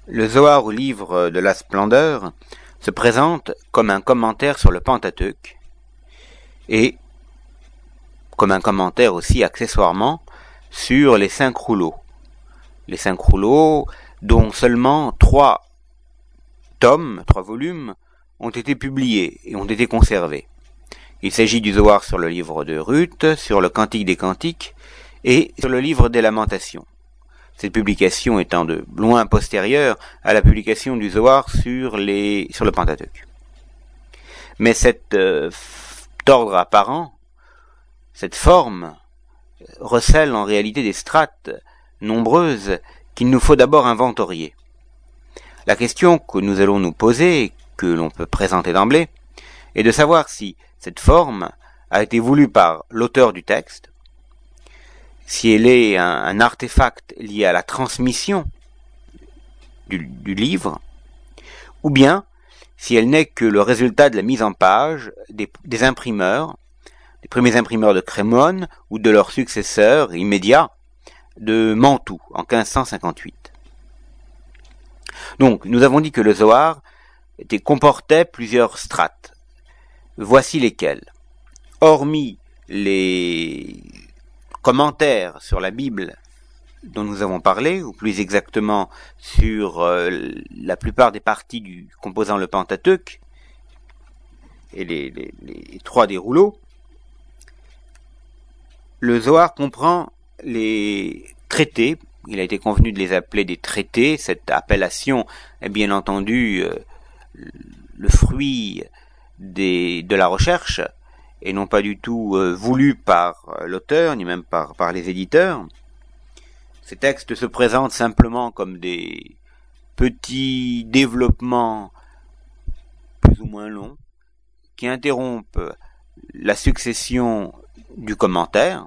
Le Zohar, ou livre de la splendeur, se présente comme un commentaire sur le Pentateuque et comme un commentaire aussi accessoirement sur les 5 rouleaux. Les 5 rouleaux dont seulement 3 volumes ont été publiés et ont été conservés. Il s'agit du Zohar sur le livre de Ruth, sur le Cantique des Cantiques et sur le livre des Lamentations. Cette publication étant de loin postérieure à la publication du Zohar sur le Pentateuque. Mais cet ordre apparent, cette forme, recèle en réalité des strates nombreuses qu'il nous faut d'abord inventorier. La question que nous allons nous poser, que l'on peut présenter d'emblée, est de savoir si cette forme a été voulue par l'auteur du texte, si elle est un artefact lié à la transmission du livre, ou bien si elle n'est que le résultat de la mise en page des imprimeurs, des premiers imprimeurs de Crémone ou de leurs successeurs immédiats de Mantoue en 1558. Donc, nous avons dit que le Zohar comportait plusieurs strates. Voici lesquelles. Hormis les commentaires sur la Bible dont nous avons parlé, ou plus exactement sur la plupart des parties composant le Pentateuque et les 3 des rouleaux, le Zohar comprend les traités. Il a été convenu de les appeler des traités. Cette appellation est bien entendu le fruit de la recherche et non pas du tout voulu par l'auteur, ni même par les éditeurs. Ces textes se présentent simplement comme des petits développements plus ou moins longs qui interrompent la succession du commentaire,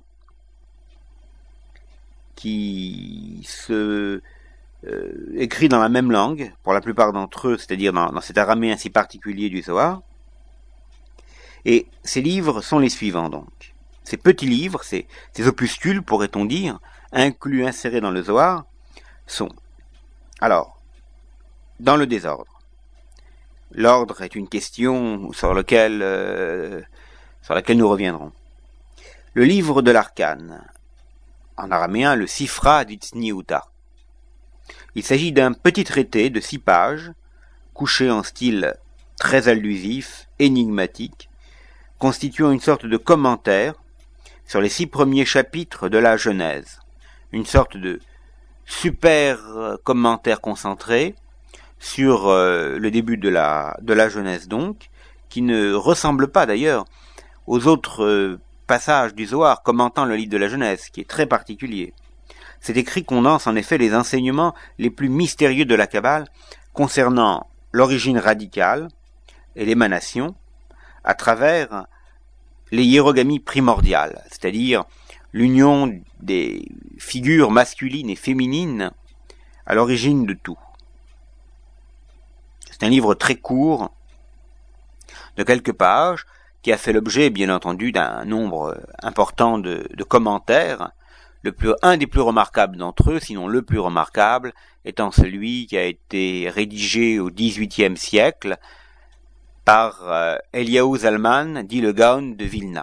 qui se écrit dans la même langue, pour la plupart d'entre eux, c'est-à-dire dans cet araméen si particulier du Zohar. Et ces livres sont les suivants donc. Ces petits livres, ces opuscules, pourrait-on dire, insérés dans le Zohar, sont, alors, dans le désordre. L'ordre est une question sur laquelle nous reviendrons. Le livre de l'Arcane, en araméen le Sifra d'Itzniuta. Il s'agit d'un petit traité de 6 pages, couché en style très allusif, énigmatique, constituant une sorte de commentaire sur les 6 premiers chapitres de la Genèse. Une sorte de super commentaire concentré sur le début de la Genèse donc, qui ne ressemble pas d'ailleurs aux autres passages du Zohar commentant le livre de la Genèse, qui est très particulier. Cet écrit condense en effet les enseignements les plus mystérieux de la Kabbale concernant l'origine radicale et l'émanation à travers les hiérogamies primordiales, c'est-à-dire l'union des figures masculines et féminines à l'origine de tout. C'est un livre très court, de quelques pages, qui a fait l'objet, bien entendu, d'un nombre important de commentaires, un des plus remarquables d'entre eux, sinon le plus remarquable, étant celui qui a été rédigé au XVIIIe siècle par Eliaou Zalman, dit le Gaon de Vilna.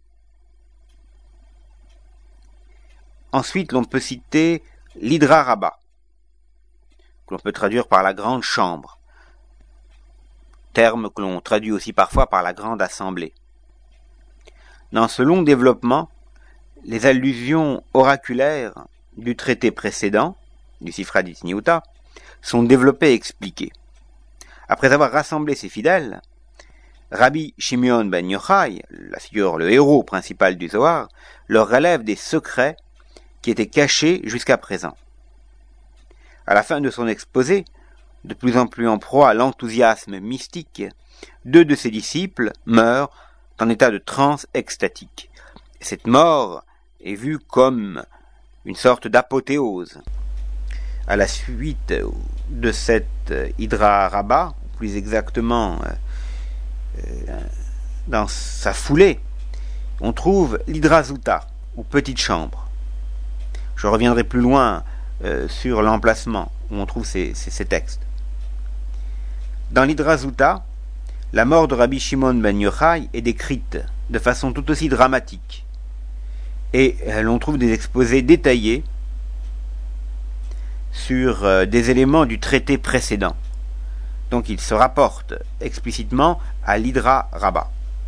Ensuite, l'on peut citer l'Hydra Rabbah, que l'on peut traduire par la grande chambre, terme que l'on traduit aussi parfois par la grande assemblée. Dans ce long développement, les allusions oraculaires du traité précédent, du Sifra d'Itzniuta, sont développées et expliquées. Après avoir rassemblé ses fidèles, Rabbi Shimon ben Yochai, le héros principal du Zohar, leur relève des secrets qui étaient cachés jusqu'à présent. À la fin de son exposé, de plus en plus en proie à l'enthousiasme mystique, 2 de ses disciples meurent en état de transe extatique. Et cette mort est vue comme une sorte d'apothéose. À la suite de cette Hydra Rabbah, plus exactement dans sa foulée, on trouve l'Hydra Zuta, ou petite chambre. Je reviendrai plus loin sur l'emplacement où on trouve ces textes. Dans l'Hydra Zuta, la mort de Rabbi Shimon ben Yochai est décrite de façon tout aussi dramatique. Et l'on trouve des exposés détaillés sur des éléments du traité précédent. Donc il se rapporte explicitement à l'Hydra Rabbah.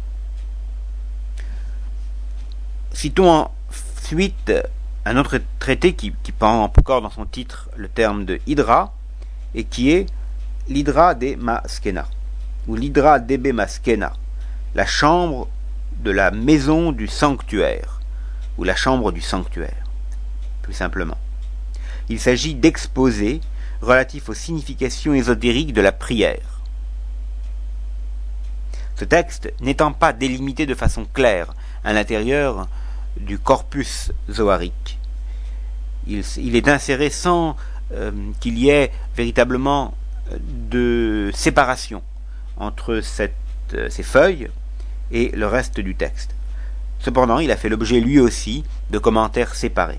Citons ensuite un autre traité qui prend encore dans son titre le terme de Hydra, et qui est l'Hydra des Maskena, ou l'Hydra d'Ebe Maskena, la chambre de la maison du sanctuaire, ou la chambre du sanctuaire, plus simplement. Il s'agit d'exposés relatifs aux significations ésotériques de la prière. Ce texte n'étant pas délimité de façon claire à l'intérieur du corpus zoharique, il est inséré sans qu'il y ait véritablement de séparation entre ces feuilles et le reste du texte. Cependant, il a fait l'objet lui aussi de commentaires séparés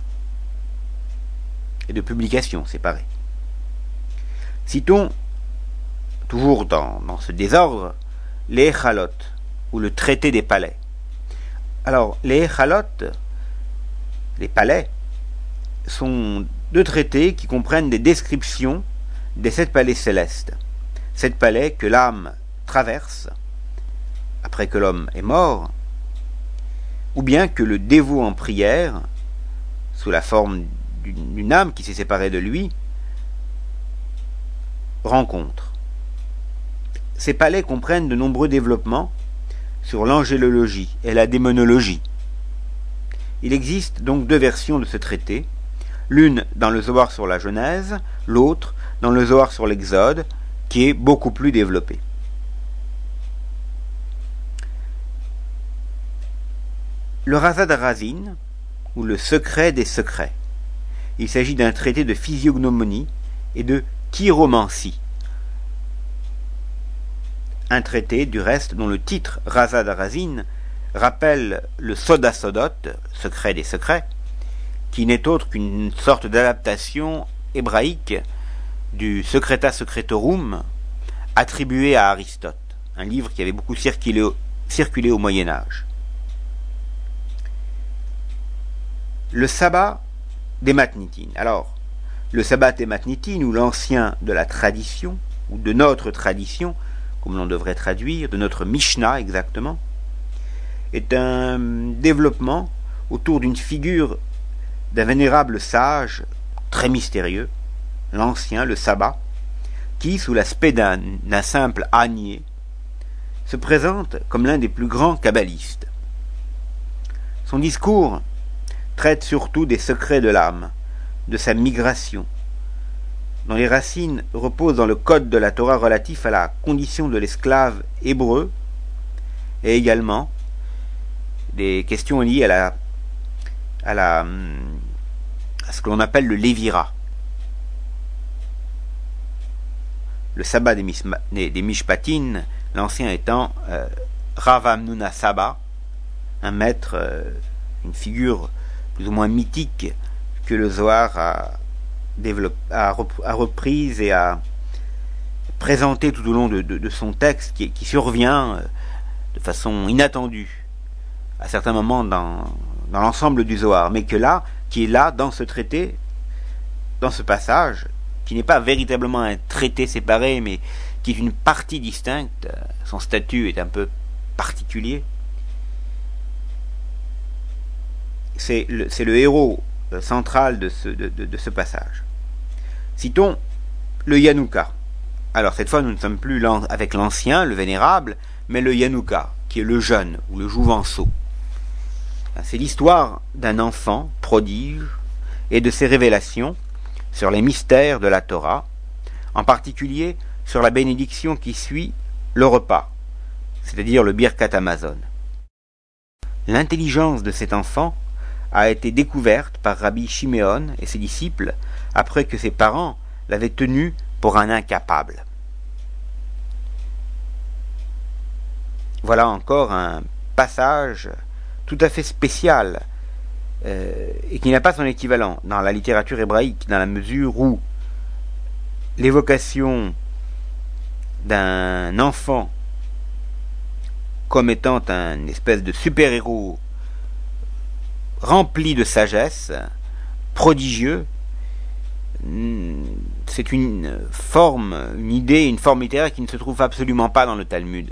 et de publications séparées. Citons, toujours dans ce désordre, les Echalot, ou le traité des palais. Alors, les Echalot, les palais, sont deux traités qui comprennent des descriptions des 7 palais célestes. 7 palais que l'âme traverse après que l'homme est mort, ou bien que le dévot en prière, sous la forme d'une âme qui s'est séparée de lui, rencontre. Ces palais comprennent de nombreux développements sur l'angélologie et la démonologie. Il existe donc 2 versions de ce traité, l'une dans le Zohar sur la Genèse, l'autre dans le Zohar sur l'Exode, qui est beaucoup plus développé. Le Razad Harazin, ou le secret des secrets. Il s'agit d'un traité de physiognomonie et de chiromancie. Un traité, du reste, dont le titre Razad Harazin rappelle le Soda Sodot, secret des secrets, qui n'est autre qu'une sorte d'adaptation hébraïque du Secreta Secretorum attribué à Aristote, un livre qui avait beaucoup circulé au Moyen-Âge. Le sabbat des Matnitin. Alors, le sabbat des Matnitin, ou l'ancien de la tradition, ou de notre tradition, comme l'on devrait traduire, de notre Mishnah exactement, est un développement autour d'une figure d'un vénérable sage très mystérieux, l'ancien, le sabbat, qui, sous l'aspect d'un simple ânier, se présente comme l'un des plus grands kabbalistes. Son discours traite surtout des secrets de l'âme, de sa migration, dont les racines reposent dans le code de la Torah relatif à la condition de l'esclave hébreu, et également des questions liées à ce que l'on appelle le Lévira. Le sabbat des Mishpatin, l'ancien étant Rav Amnuna Saba, un maître, une figure plus ou moins mythique que le Zohar a reprise et a présenté tout au long de son texte, qui survient de façon inattendue à certains moments dans l'ensemble du Zohar, mais qui est là dans ce traité, dans ce passage, qui n'est pas véritablement un traité séparé, mais qui est une partie distincte. Son statut est un peu particulier. C'est le héros central de ce passage. Citons le Yanouka. Alors cette fois, nous ne sommes plus avec l'ancien, le vénérable, mais le Yanouka, qui est le jeune, ou le jouvenceau. C'est l'histoire d'un enfant prodige et de ses révélations sur les mystères de la Torah, en particulier sur la bénédiction qui suit le repas, c'est-à-dire le Birkat Hamazon. L'intelligence de cet enfant a été découverte par Rabbi Shimeon et ses disciples après que ses parents l'avaient tenu pour un incapable. Voilà encore un passage tout à fait spécial et qui n'a pas son équivalent dans la littérature hébraïque, dans la mesure où l'évocation d'un enfant comme étant un espèce de super-héros rempli de sagesse, prodigieux, c'est une forme, une idée, une forme littéraire qui ne se trouve absolument pas dans le Talmud.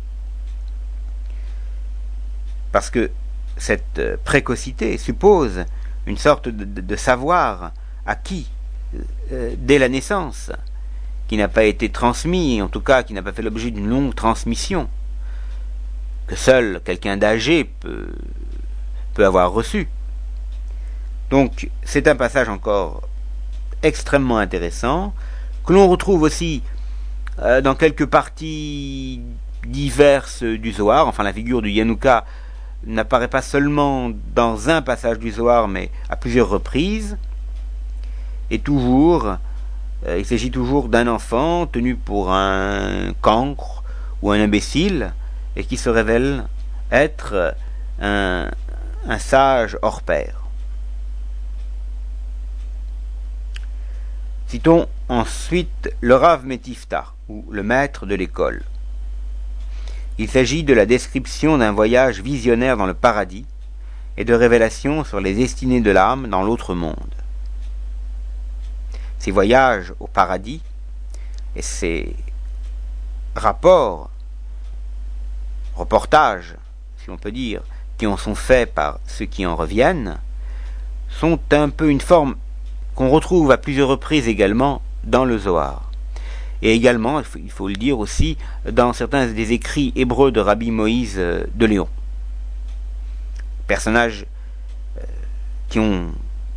Parce que cette précocité suppose une sorte de savoir acquis dès la naissance, qui n'a pas été transmis, en tout cas qui n'a pas fait l'objet d'une longue transmission, que seul quelqu'un d'âgé peut avoir reçu. Donc c'est un passage encore extrêmement intéressant, que l'on retrouve aussi dans quelques parties diverses du Zohar. Enfin, la figure du Yanouka n'apparaît pas seulement dans un passage du Zohar, mais à plusieurs reprises. Et toujours, il s'agit toujours d'un enfant tenu pour un cancre ou un imbécile, et qui se révèle être un sage hors pair. Citons ensuite le Rav Metifta, ou le maître de l'école. Il s'agit de la description d'un voyage visionnaire dans le paradis et de révélations sur les destinées de l'âme dans l'autre monde. Ces voyages au paradis et ces reportages, si on peut dire, qui en sont faits par ceux qui en reviennent, sont un peu une forme qu'on retrouve à plusieurs reprises également dans le Zohar. Et également, il faut le dire aussi, dans certains des écrits hébreux de Rabbi Moïse de Léon. Personnages qui ont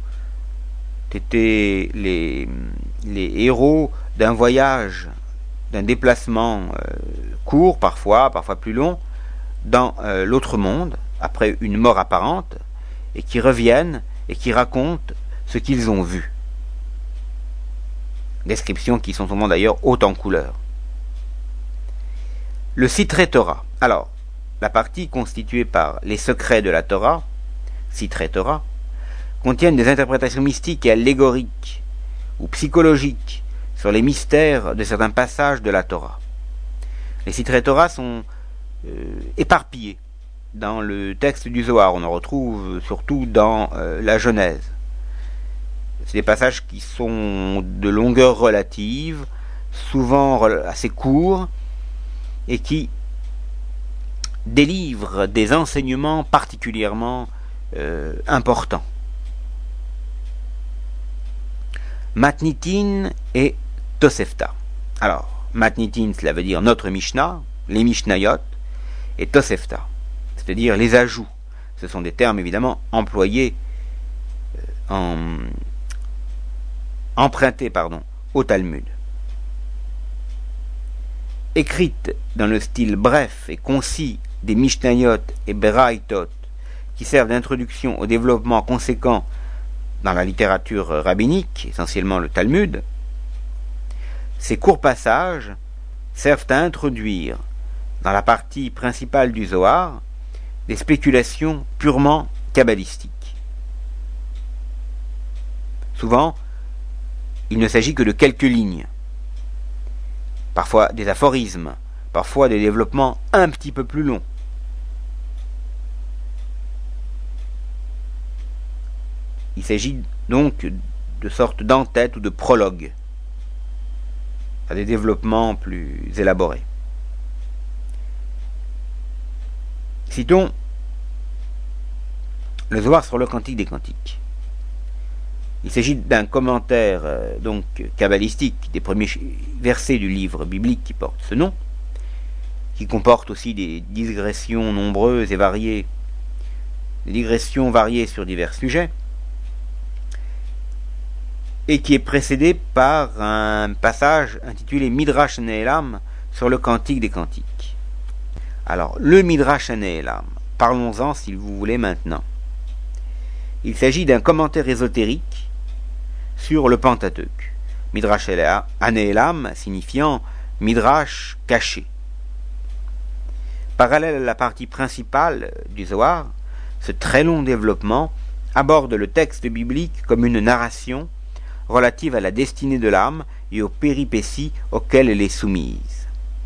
été les héros d'un voyage, d'un déplacement court parfois plus long, dans l'autre monde, après une mort apparente, et qui reviennent et qui racontent ce qu'ils ont vu. Descriptions qui sont souvent d'ailleurs hautes en couleurs. Le Sitré Torah. Alors, la partie constituée par les secrets de la Torah, Sitré Torah, contiennent des interprétations mystiques et allégoriques ou psychologiques sur les mystères de certains passages de la Torah. Les Sitré Torah sont éparpillés dans le texte du Zohar. On en retrouve surtout dans la Genèse. C'est des passages qui sont de longueur relative, souvent assez courts, et qui délivrent des enseignements particulièrement importants. Matnitin et Tosefta. Alors, Matnitin, cela veut dire notre Mishnah, les Mishnayot, et Tosefta, c'est-à-dire les ajouts. Ce sont des termes évidemment employés empruntés au Talmud. Écrites dans le style bref et concis des Mishnayot et Beraitot, qui servent d'introduction au développement conséquent dans la littérature rabbinique, essentiellement le Talmud, ces courts passages servent à introduire dans la partie principale du Zohar des spéculations purement kabbalistiques. Souvent, il ne s'agit que de quelques lignes, parfois des aphorismes, parfois des développements un petit peu plus longs. Il s'agit donc de sortes d'entêtes ou de prologues, à des développements plus élaborés. Citons le Zohar sur le Cantique des Cantiques. Il s'agit d'un commentaire donc kabbalistique des premiers versets du livre biblique qui porte ce nom, qui comporte aussi des digressions nombreuses et variées, des digressions variées sur divers sujets, et qui est précédé par un passage intitulé Midrash Ne'elam sur le Cantique des Cantiques. Alors, le Midrash Ne'elam, parlons-en si vous voulez maintenant. Il s'agit d'un commentaire ésotérique sur le Pentateuque. Midrash Ne'elam signifiant Midrash caché. Parallèle à la partie principale du Zohar, ce très long développement aborde le texte biblique comme une narration relative à la destinée de l'âme et aux péripéties auxquelles elle est soumise.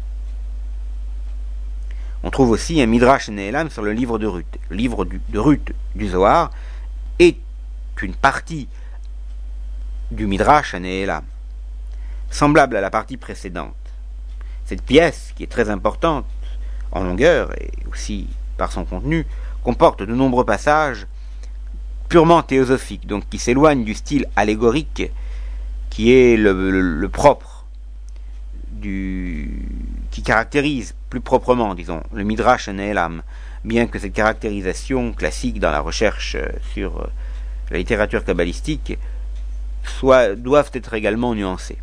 On trouve aussi un Midrash Ne'elam sur le livre de Ruth. Le livre de Ruth du Zohar est une partie du Midrash Ne'elam, semblable à la partie précédente. Cette pièce, qui est très importante en longueur et aussi par son contenu, comporte de nombreux passages purement théosophiques, donc qui s'éloignent du style allégorique qui est le propre, qui caractérise plus proprement, disons, le Midrash Ne'elam, bien que cette caractérisation classique dans la recherche sur la littérature kabbalistique doivent être également nuancées.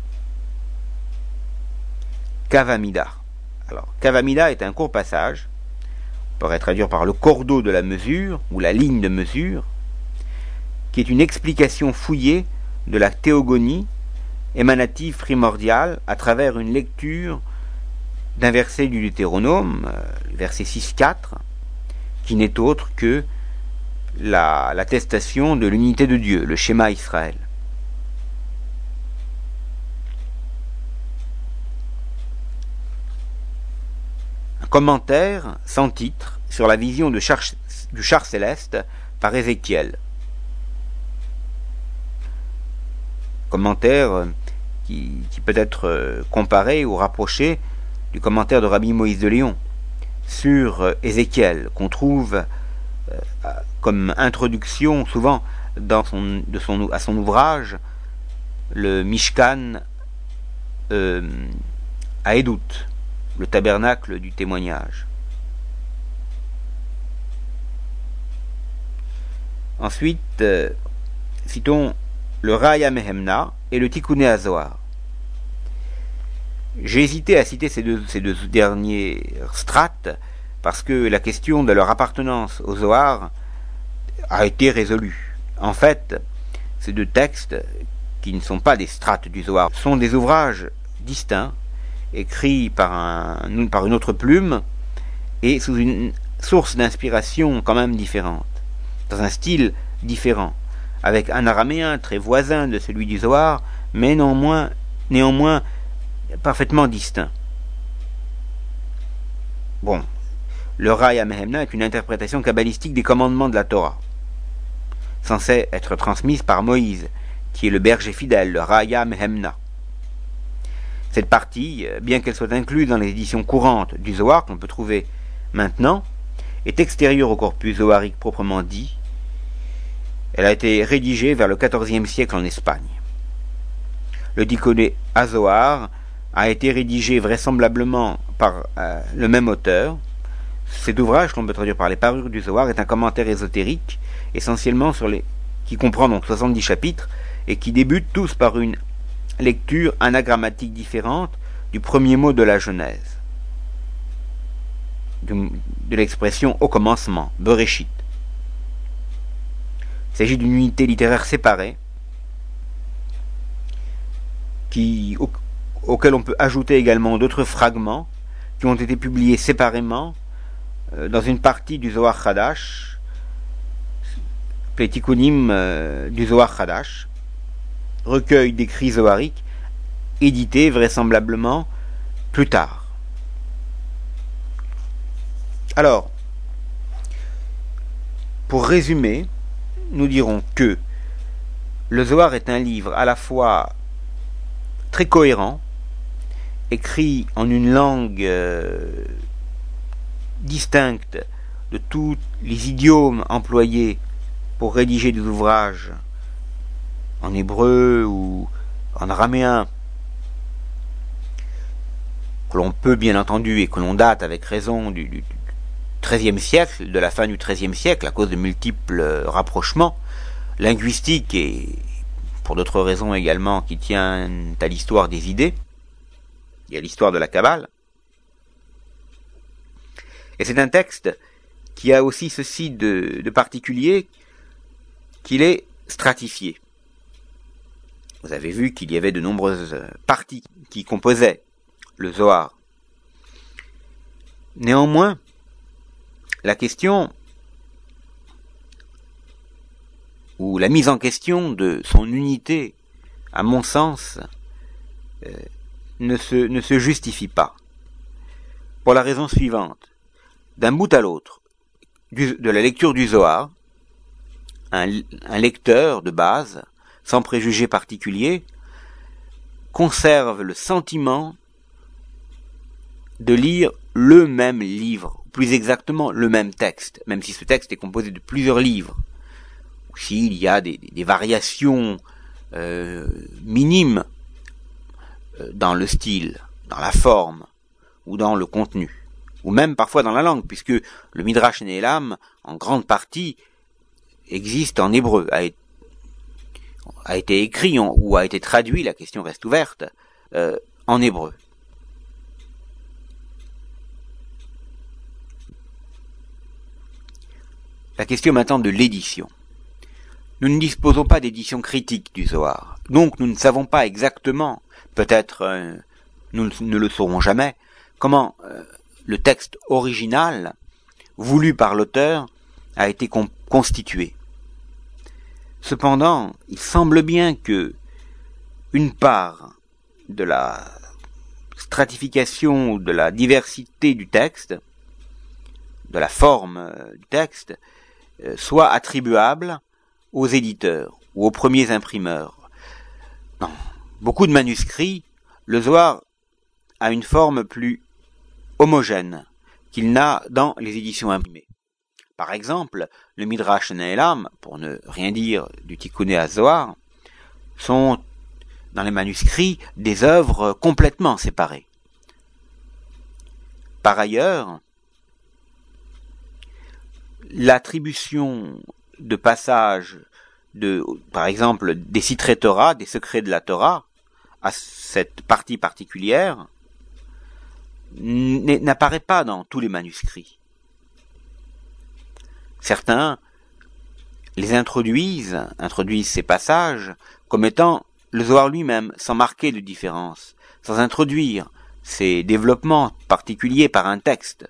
Kavamida. Alors, Kavamida est un court passage, on pourrait traduire par le cordeau de la mesure, ou la ligne de mesure, qui est une explication fouillée de la théogonie émanative primordiale à travers une lecture d'un verset du Deutéronome, verset 6-4, qui n'est autre que l'attestation de l'unité de Dieu, le Shema Israël. Un commentaire sans titre sur la vision du char céleste par Ézéchiel. Commentaire qui peut être comparé ou rapproché du commentaire de Rabbi Moïse de Léon sur Ézéchiel, qu'on trouve comme introduction souvent à son ouvrage, le Mishkan à Edout, le tabernacle du témoignage. Ensuite, citons le Raya Mehemna et le Tikkuné HaZohar. J'ai hésité à citer ces deux derniers strates parce que la question de leur appartenance au Zohar a été résolue. En fait, ces deux textes, qui ne sont pas des strates du Zohar, sont des ouvrages distincts, écrits par une autre plume et sous une source d'inspiration quand même différente, dans un style différent, avec un araméen très voisin de celui du Zohar, mais néanmoins parfaitement distinct. Bon, le Raya Mehemna est une interprétation kabbalistique des commandements de la Torah, censée être transmise par Moïse, qui est le berger fidèle, le Raya Mehemna. Cette partie, bien qu'elle soit incluse dans les éditions courantes du Zohar qu'on peut trouver maintenant, est extérieure au corpus zoharique proprement dit. Elle a été rédigée vers le XIVe siècle en Espagne. Le Tikkuné HaZohar a été rédigé vraisemblablement par le même auteur. Cet ouvrage, qu'on peut traduire par les parures du Zohar, est un commentaire ésotérique, essentiellement qui comprend donc 70 chapitres, et qui débute tous par une lecture anagrammatique différente du premier mot de la Genèse, de l'expression au commencement, Bereshit. Il s'agit d'une unité littéraire séparée, auquel on peut ajouter également d'autres fragments qui ont été publiés séparément dans une partie du Zohar Hadash, les Tikkunim du Zohar Hadash, recueil d'écrits zohariques, édité vraisemblablement plus tard. Alors, pour résumer, nous dirons que le Zohar est un livre à la fois très cohérent, écrit en une langue distincte de tous les idiomes employés pour rédiger des ouvrages en hébreu ou en araméen, que l'on peut bien entendu et que l'on date avec raison du XIIIe siècle, de la fin du XIIIe siècle, à cause de multiples rapprochements linguistiques et pour d'autres raisons également qui tiennent à l'histoire des idées et à l'histoire de la Kabbale. Et c'est un texte qui a aussi ceci de particulier, qu'il est stratifié. Vous avez vu qu'il y avait de nombreuses parties qui composaient le Zohar. Néanmoins, la question ou la mise en question de son unité, à mon sens, ne se justifie pas. Pour la raison suivante. D'un bout à l'autre, de la lecture du Zohar, un lecteur de base, sans préjugés particuliers, conserve le sentiment de lire le même livre, plus exactement le même texte, même si ce texte est composé de plusieurs livres, ou s'il y a des variations minimes dans le style, dans la forme, ou dans le contenu, ou même parfois dans la langue, puisque le Midrash Ne'elam, en grande partie, existe en hébreu, a été écrit ou a été traduit, la question reste ouverte, en hébreu. La question maintenant de l'édition. Nous ne disposons pas d'édition critique du Zohar, donc nous ne savons pas exactement, peut-être nous ne le saurons jamais, comment le texte original, voulu par l'auteur, a été constitué. Cependant, il semble bien que une part de la stratification ou de la diversité du texte, de la forme du texte, soit attribuable aux éditeurs ou aux premiers imprimeurs. Dans beaucoup de manuscrits, le Zohar a une forme plus homogène qu'il n'a dans les éditions imprimées. Par exemple, le Midrash Ne'elam, pour ne rien dire du Tikkuné HaZohar, sont dans les manuscrits des œuvres complètement séparées. Par ailleurs, l'attribution de passages par exemple, des Sitrei Torah, des secrets de la Torah, à cette partie particulière, n'apparaît pas dans tous les manuscrits. Certains les introduisent ces passages comme étant le Zohar lui-même, sans marquer de différence, sans introduire ces développements particuliers par un texte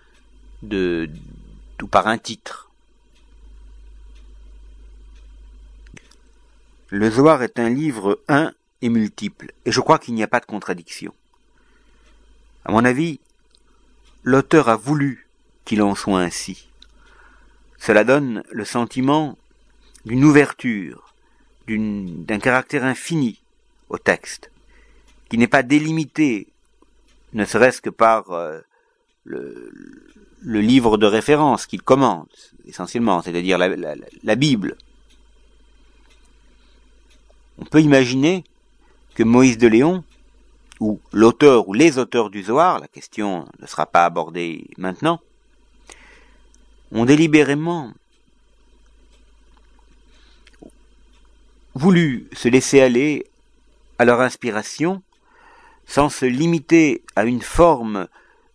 ou par un titre. Le Zohar est un livre un et multiple, et je crois qu'il n'y a pas de contradiction. À mon avis, l'auteur a voulu qu'il en soit ainsi. Cela donne le sentiment d'une ouverture, d'un caractère infini au texte, qui n'est pas délimité, ne serait-ce que par le livre de référence qu'il commente, essentiellement, c'est-à-dire la Bible. On peut imaginer que Moïse de Léon, ou l'auteur ou les auteurs du Zohar, la question ne sera pas abordée maintenant, ont délibérément voulu se laisser aller à leur inspiration sans se limiter à une forme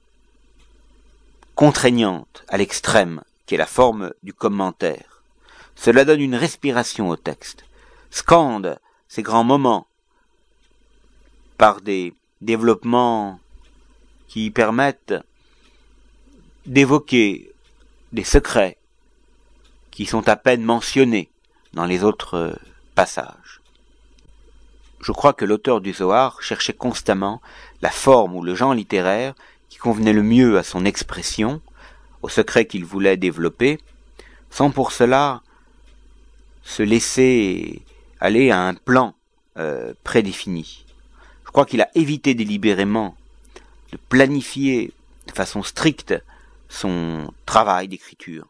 contraignante à l'extrême, qui est la forme du commentaire. Cela donne une respiration au texte, scande ces grands moments par des développements qui permettent d'évoquer des secrets qui sont à peine mentionnés dans les autres passages. Je crois que l'auteur du Zohar cherchait constamment la forme ou le genre littéraire qui convenait le mieux à son expression, au secret qu'il voulait développer, sans pour cela se laisser aller à un plan prédéfini. Je crois qu'il a évité délibérément de planifier de façon stricte son travail d'écriture.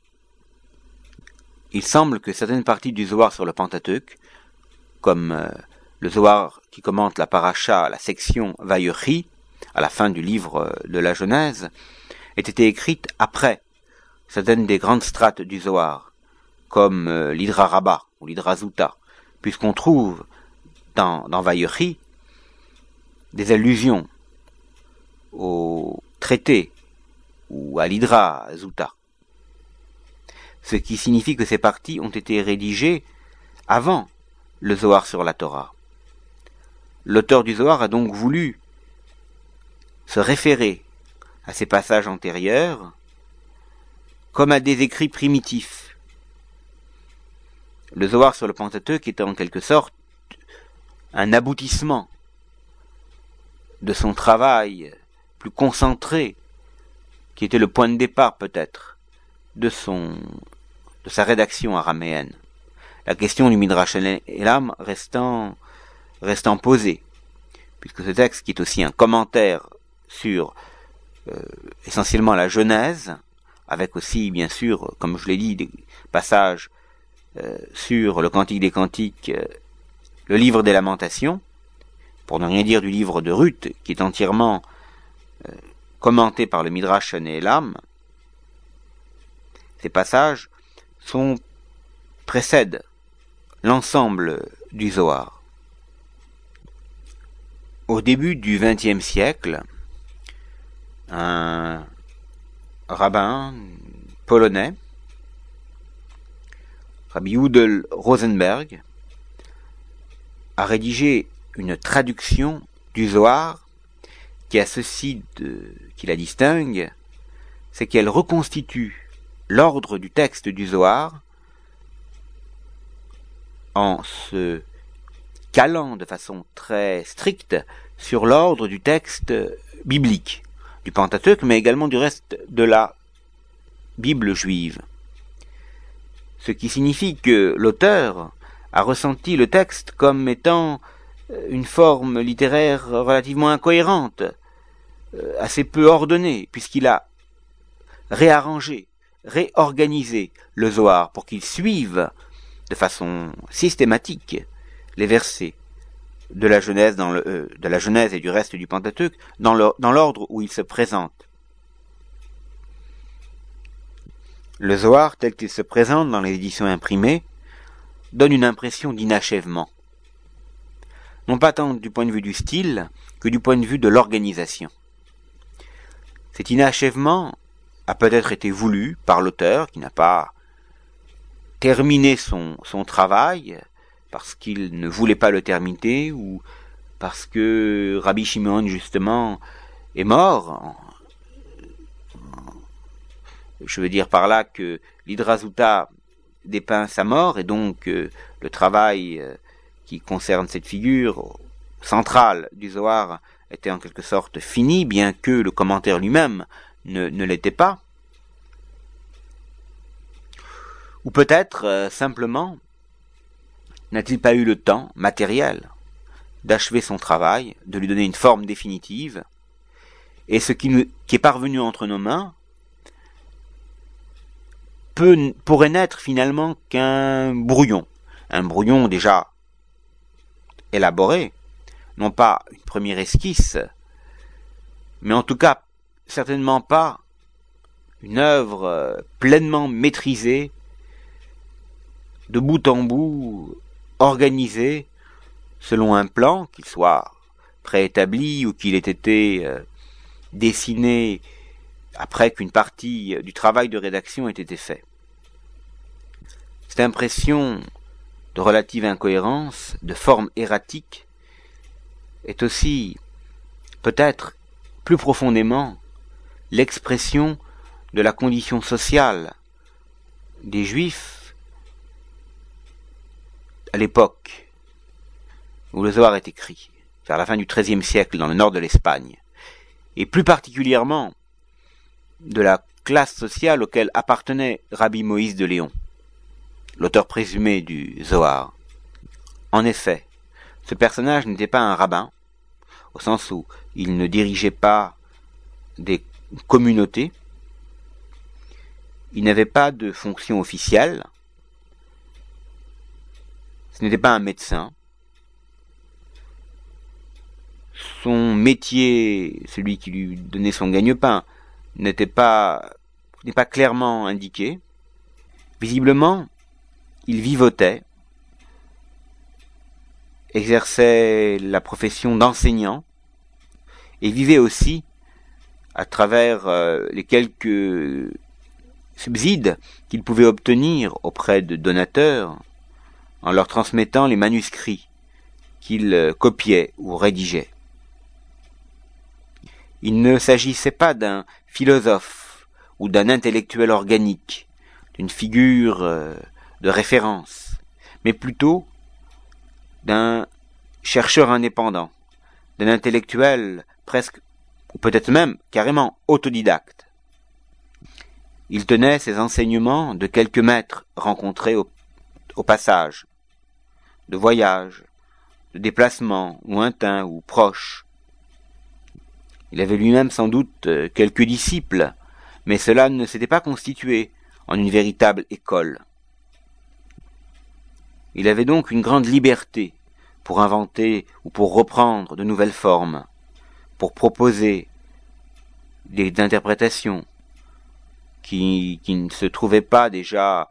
Il semble que certaines parties du Zohar sur le Pentateuque, comme le Zohar qui commente la paracha, la section Vayechi, à la fin du livre de la Genèse, aient été écrites après certaines des grandes strates du Zohar, comme l'Hydra Rabbah ou l'Hydra Zouta, puisqu'on trouve dans Vayechi des allusions au traité ou à l'Hydra Zouta. Ce qui signifie que ces parties ont été rédigées avant le Zohar sur la Torah. L'auteur du Zohar a donc voulu se référer à ces passages antérieurs comme à des écrits primitifs. Le Zohar sur le Pentateuque est en quelque sorte un aboutissement de son travail plus concentré, qui était le point de départ peut-être de sa rédaction araméenne. La question du Midrash Elam restant posée, puisque ce texte, qui est aussi un commentaire sur essentiellement la Genèse, avec aussi, bien sûr, comme je l'ai dit, des passages sur le Cantique des Cantiques, le livre des Lamentations, pour ne rien dire du livre de Ruth, qui est entièrement commenté par le Midrash Elam. Ces passages précèdent l'ensemble du Zohar. Au début du XXe siècle, un rabbin polonais, Rabbi Yudel Rosenberg, a rédigé une traduction du Zohar qui a ceci qui la distingue, c'est qu'elle reconstitue l'ordre du texte du Zohar en se calant de façon très stricte sur l'ordre du texte biblique, du Pentateuque, mais également du reste de la Bible juive. Ce qui signifie que l'auteur a ressenti le texte comme étant une forme littéraire relativement incohérente, assez peu ordonnée, puisqu'il a réarrangé, réorganisé le Zohar pour qu'il suive de façon systématique les versets de la Genèse, de la Genèse et du reste du Pentateuque dans l'ordre où ils se présentent. Le Zohar, tel qu'il se présente dans les éditions imprimées, donne une impression d'inachèvement. Non pas tant du point de vue du style que du point de vue de l'organisation. Cet inachèvement a peut-être été voulu par l'auteur qui n'a pas terminé son travail parce qu'il ne voulait pas le terminer ou parce que Rabbi Shimon justement est mort. Je veux dire par là que l'Hydrazuta dépeint sa mort et donc le travail qui concerne cette figure centrale du Zohar était en quelque sorte fini, bien que le commentaire lui-même ne l'était pas. Ou peut-être simplement n'a-t-il pas eu le temps matériel d'achever son travail, de lui donner une forme définitive, et ce qui est parvenu entre nos mains pourrait n'être finalement qu'un brouillon déjà élaboré, non pas une première esquisse, mais en tout cas certainement pas une œuvre pleinement maîtrisée, de bout en bout, organisée, selon un plan, qu'il soit préétabli ou qu'il ait été dessiné après qu'une partie du travail de rédaction ait été fait. Cette impression de relative incohérence, de forme erratique, est aussi, peut-être, plus profondément, l'expression de la condition sociale des Juifs à l'époque où le Zohar est écrit, vers la fin du XIIIe siècle dans le nord de l'Espagne, et plus particulièrement de la classe sociale auquel appartenait Rabbi Moïse de Léon, l'auteur présumé du Zohar. En effet, ce personnage n'était pas un rabbin, au sens où il ne dirigeait pas des communautés, il n'avait pas de fonction officielle, ce n'était pas un médecin, son métier, celui qui lui donnait son gagne-pain, n'est pas clairement indiqué. Visiblement, il vivotait, exerçait la profession d'enseignant et vivait aussi à travers les quelques subsides qu'il pouvait obtenir auprès de donateurs en leur transmettant les manuscrits qu'il copiait ou rédigeait. Il ne s'agissait pas d'un philosophe ou d'un intellectuel organique, d'une figure de référence, mais plutôt d'un chercheur indépendant, d'un intellectuel presque, ou peut-être même carrément autodidacte. Il tenait ses enseignements de quelques maîtres rencontrés au passage, de voyage, de déplacements lointains ou proches. Il avait lui-même sans doute quelques disciples, mais cela ne s'était pas constitué en une véritable école. Il avait donc une grande liberté pour inventer ou pour reprendre de nouvelles formes, pour proposer des interprétations qui ne se trouvaient pas déjà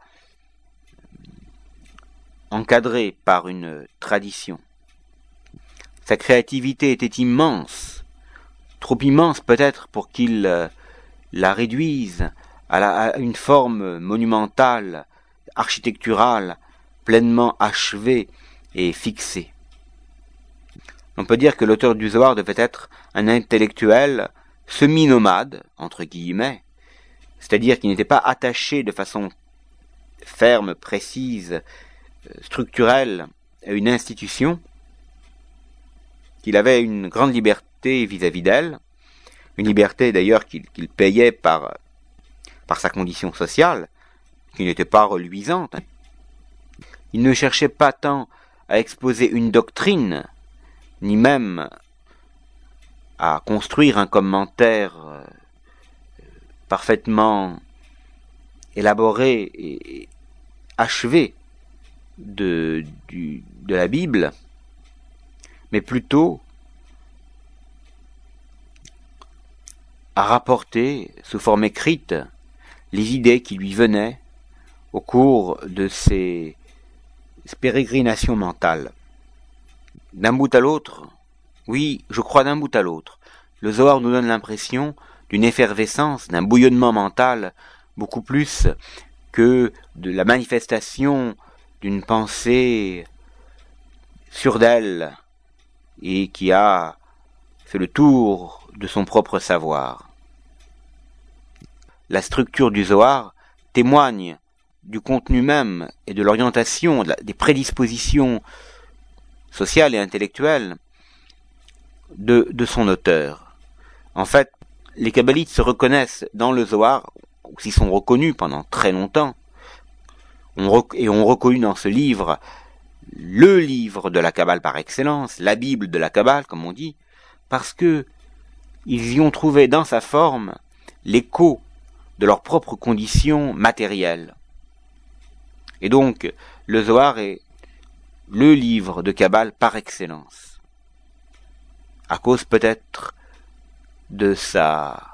encadrées par une tradition. Sa créativité était immense, trop immense peut-être pour qu'il la réduise à une forme monumentale, architecturale, pleinement achevée et fixée. On peut dire que l'auteur du Zohar devait être un intellectuel semi-nomade, entre guillemets, c'est-à-dire qu'il n'était pas attaché de façon ferme, précise, structurelle à une institution, qu'il avait une grande liberté vis-à-vis d'elle, une liberté d'ailleurs qu'il payait par sa condition sociale, qui n'était pas reluisante. Il ne cherchait pas tant à exposer une doctrine, ni même à construire un commentaire parfaitement élaboré et achevé de la Bible, mais plutôt à rapporter sous forme écrite les idées qui lui venaient au cours de ses pérégrinations mentales. D'un bout à l'autre, oui, je crois d'un bout à l'autre, le Zohar nous donne l'impression d'une effervescence, d'un bouillonnement mental, beaucoup plus que de la manifestation d'une pensée sûre d'elle et qui a fait le tour de son propre savoir. La structure du Zohar témoigne du contenu même et de l'orientation, des prédispositions sociales et intellectuelles de son auteur. En fait, les kabbalites se reconnaissent dans le Zohar, ou s'y sont reconnus pendant très longtemps, et ont reconnu dans ce livre le livre de la Kabbale par excellence, la Bible de la Kabbale, comme on dit, parce que ils y ont trouvé dans sa forme l'écho de leurs propres conditions matérielles. Et donc, le Zohar est le livre de Kabbale par excellence, à cause peut-être de sa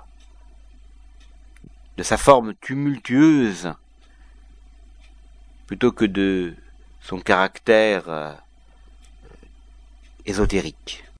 forme tumultueuse, plutôt que de son caractère ésotérique.